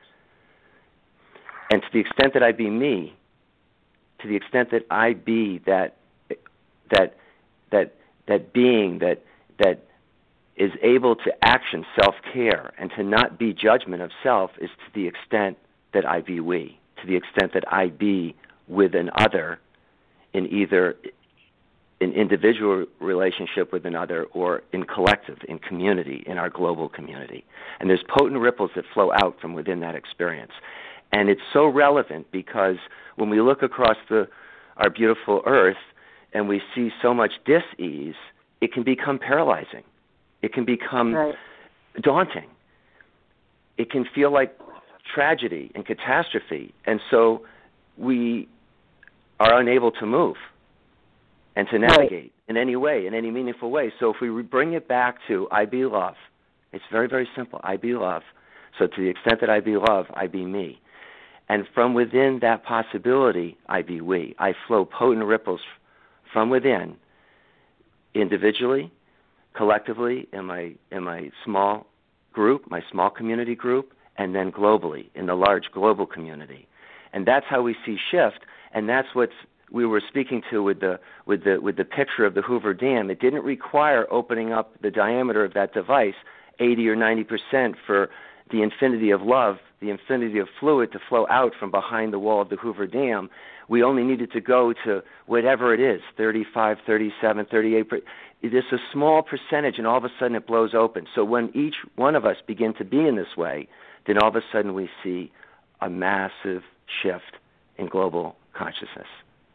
And to the extent that I be me, to the extent that I be that that that that being that that is able to action self-care and to not be judgment of self, is to the extent that I be we, to the extent that I be with an other in either an individual relationship with another or in collective, in community, in our global community. And there's potent ripples that flow out from within that experience. And it's so relevant because when we look across the our beautiful earth and we see so much dis-ease, it can become paralyzing. It can become right. daunting. It can feel like tragedy and catastrophe. And so we are unable to move and to navigate right. in any way, in any meaningful way. So if we bring it back to I be love, it's very, very simple. I be love. So to the extent that I be love, I be me. And from within that possibility, I be we. I flow potent ripples from within, individually, collectively, in my in my small group, my small community group, and then globally, in the large global community. And that's how we see shift, and that's what we were speaking to with the with the with the picture of the Hoover Dam. It didn't require opening up the diameter of that device eighty or ninety percent for the infinity of love, the infinity of fluid to flow out from behind the wall of the Hoover Dam. We only needed to go to whatever it is, thirty-five, thirty-seven, thirty-eight. It's a small percentage, and all of a sudden it blows open. So when each one of us begin to be in this way, then all of a sudden we see a massive shift in global consciousness.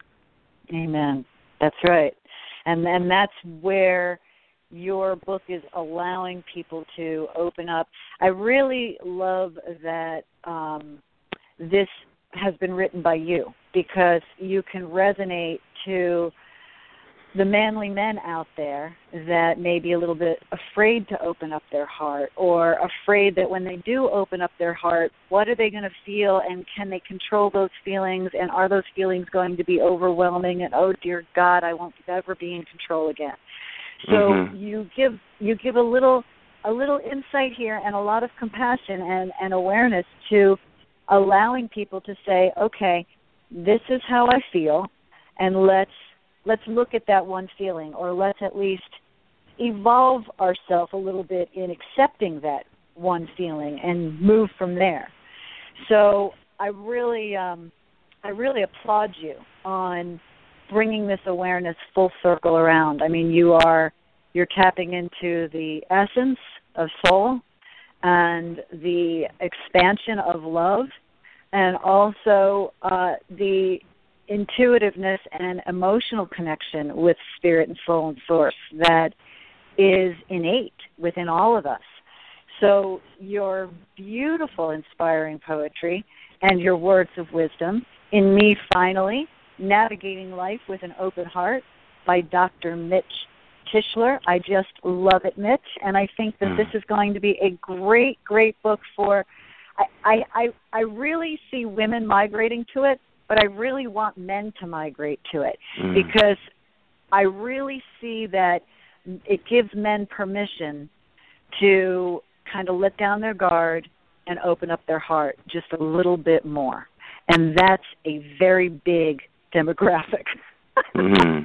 Amen. That's right. And and that's where your book is allowing people to open up. I really love that um, this has been written by you, because you can resonate to the manly men out there that may be a little bit afraid to open up their heart, or afraid that when they do open up their heart, what are they going to feel, and can they control those feelings, and are those feelings going to be overwhelming, and oh dear God, I won't ever be in control again. So mm-hmm. you give you give a little a little insight here, and a lot of compassion and, and awareness to allowing people to say, okay, this is how I feel, and let's let's look at that one feeling, or let's at least evolve ourselves a little bit in accepting that one feeling and move from there. So I really um, I really applaud you on bringing this awareness full circle around. I mean, you are you're tapping into the essence of soul and the expansion of love, and also uh, the intuitiveness and emotional connection with spirit and soul and source that is innate within all of us. So your beautiful, inspiring poetry and your words of wisdom in Me Finally, Navigating Life with an Open Heart by Doctor Mitch Tischler. I just love it, Mitch, and I think that mm. this is going to be a great, great book for, I, I, I really see women migrating to it, but I really want men to migrate to it mm. because I really see that it gives men permission to kind of let down their guard and open up their heart just a little bit more. And that's a very big demographic. mm-hmm.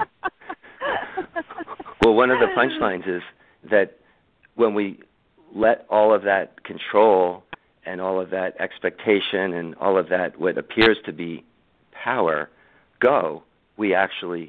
Well, one of the punchlines is that when we let all of that control and all of that expectation and all of that what appears to be power go, we actually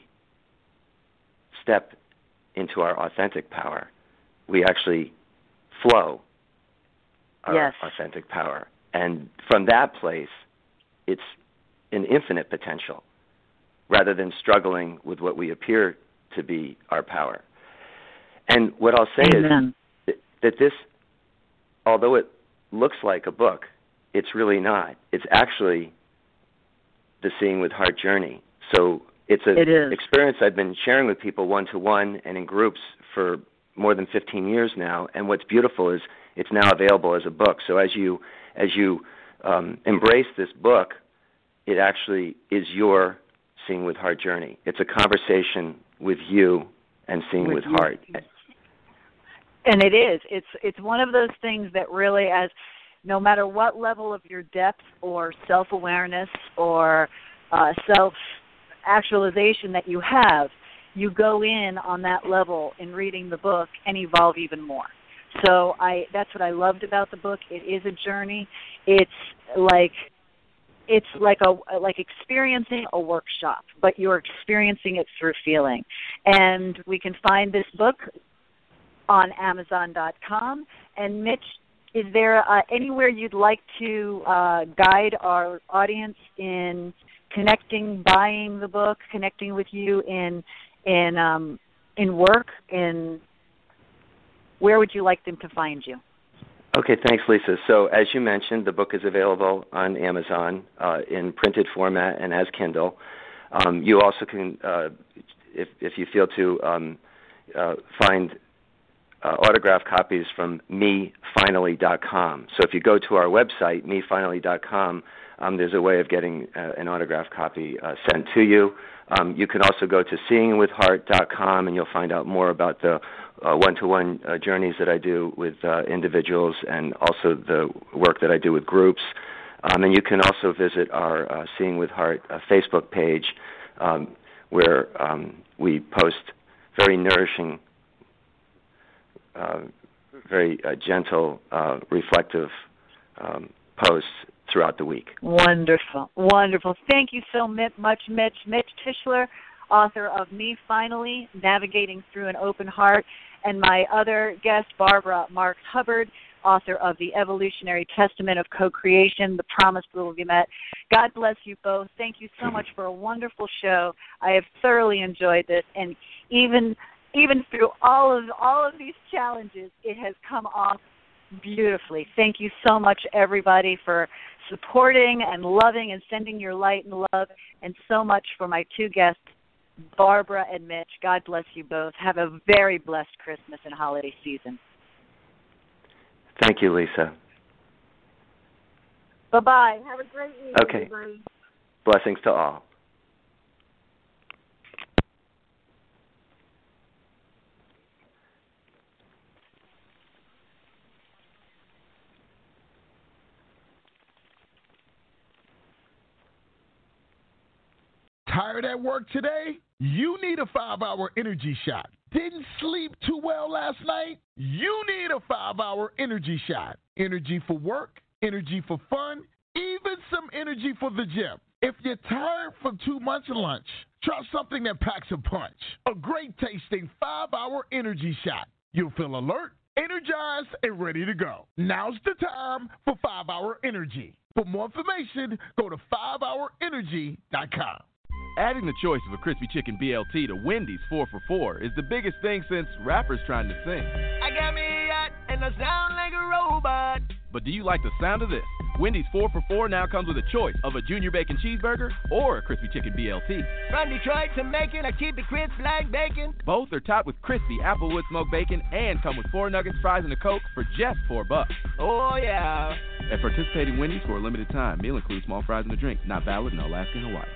step into our authentic power. We actually flow our yes. authentic power. And from that place, it's an infinite potential, rather than struggling with what we appear to be our power. And what I'll say Amen. is that this, although it looks like a book, it's really not. It's actually the Seeing with Heart journey. So it's an it experience I've been sharing with people one-to-one and in groups for more than fifteen years now. And what's beautiful is it's now available as a book. So as you as you um, embrace this book, it actually is your Seeing with Heart journey. It's a conversation with you and Seeing with, with Heart. And it is. It's it's one of those things that really, as no matter what level of your depth or self-awareness or uh, self-actualization that you have, you go in on that level in reading the book and evolve even more. So I that's what I loved about the book. It is a journey. It's like it's like a like experiencing a workshop, but you're experiencing it through feeling. And we can find this book on Amazon dot com. And Mitch, is there uh, anywhere you'd like to uh, guide our audience in connecting, buying the book, connecting with you in in um, in work? In where would you like them to find you? Okay, thanks, Lisa. So as you mentioned, the book is available on Amazon uh, in printed format and as Kindle. Um, you also can, uh, if if you feel to, um, uh, find uh, autographed copies from me finally dot com. So if you go to our website, me finally dot com, um, there's a way of getting uh, an autographed copy uh, sent to you. Um, you can also go to seeing with heart dot com, and you'll find out more about the uh, one-to-one uh, journeys that I do with uh, individuals, and also the work that I do with groups. Um, and you can also visit our uh, Seeing with Heart uh, Facebook page, um, where um, we post very nourishing, uh, very uh, gentle, uh, reflective um, posts throughout the week. Wonderful, wonderful. Thank you so much, Mitch. Mitch Tischler, author of Me Finally, Navigating Through an Open Heart, and my other guest, Barbara Marx Hubbard, author of The Evolutionary Testament of Co-Creation, The Promise Will Be Met. God bless you both. Thank you so much for a wonderful show. I have thoroughly enjoyed this, and even even through all of all of these challenges, it has come off beautifully. Thank you so much, everybody, for supporting and loving and sending your light and love, and so much for my two guests, Barbara and Mitch. God bless you both. Have a very blessed Christmas and holiday season. Thank you, Lisa. Bye-bye. Have a great week, okay. everybody. Blessings to all. Tired at work today? You need a five-hour energy shot. Didn't sleep too well last night? You need a five-hour energy shot. Energy for work, energy for fun, even some energy for the gym. If you're tired from too much lunch, try something that packs a punch. A great-tasting five-hour energy shot. You'll feel alert, energized, and ready to go. Now's the time for five-hour energy. For more information, go to five hour energy dot com. Adding the choice of a crispy chicken B L T to Wendy's four for four is the biggest thing since rappers trying to sing. I got me a yacht and I sound like a robot. But do you like the sound of this? Wendy's four for four now comes with a choice of a junior bacon cheeseburger or a crispy chicken B L T. From Detroit to Macon, I keep it crisp like bacon. Both are topped with crispy applewood smoked bacon and come with four nuggets, fries, and a Coke for just four bucks. Oh, yeah. At participating Wendy's for a limited time, meal includes small fries and a drink. Not valid in Alaska and Hawaii.